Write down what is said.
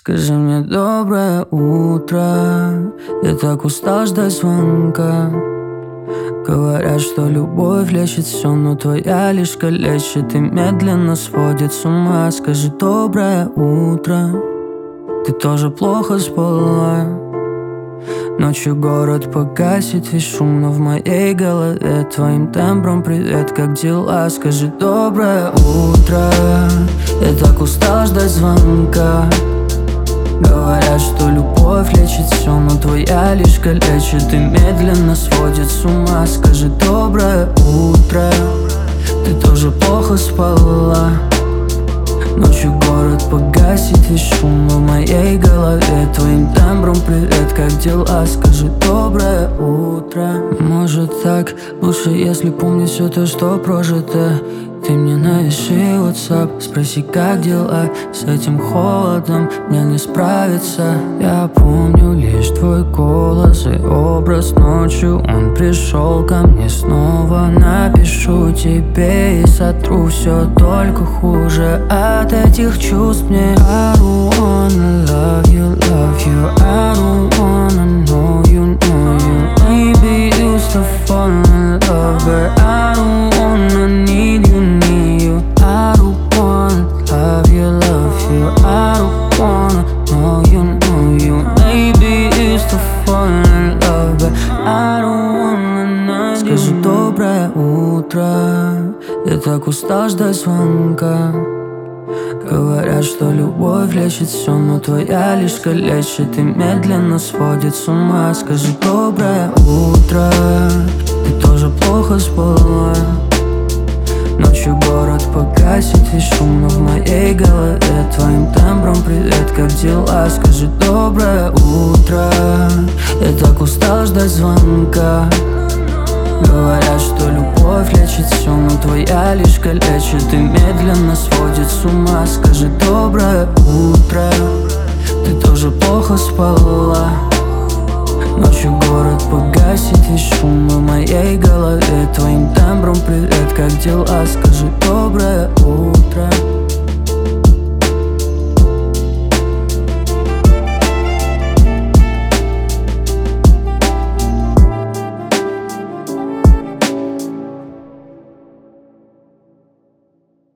Скажи мне доброе утро. Я так устал ждать звонка. Говорят, что любовь лечит все, но твоя лишь калечит и медленно сводит с ума. Скажи доброе утро. Ты тоже плохо спала. Ночью город погасит весь шум, но в моей голове твоим тембром привет, как дела? Скажи доброе утро. Я так устал ждать звонка. Говорят, что любовь лечит все, но твоя лишь калечит и медленно сводит с ума. Скажи доброе утро. Ты тоже плохо спала. Ночью город погасит весь шум, но в моей голове твоим тембром привет, как дела? Скажи доброе утро. Может так, лучше если помнить все то, что прожито. Ты мне напиши WhatsApp, спроси, как дела. С этим холодом мне не справиться. Я помню лишь твой голос и образ ночью. Он пришел ко мне снова. Напишу тебе и сотру все только хуже от этих чувств мне. I don't wanna love you, I don't wanna know you. Maybe used to fall in love, but I don't wanna need you. I don't wanna love you, I don't wanna know you. Maybe used to fall in love, but I don't wanna know you. Скажи доброе утро. Я так устал ждать звонка. Говорят, что любовь лечит все, но твоя лишь калечит и медленно сводит с ума. Скажи доброе утро. Ты тоже плохо спала. Ночью город погасит весь шум, но в моей голове твоим тембром привет, как дела? Скажи доброе утро. Я так устал ждать звонка. Говорят, что любовь лечит все, но твоя лишь калечит и медленно сводит с ума. Скажи доброе утро. Ты тоже плохо спала. Ночью город погасит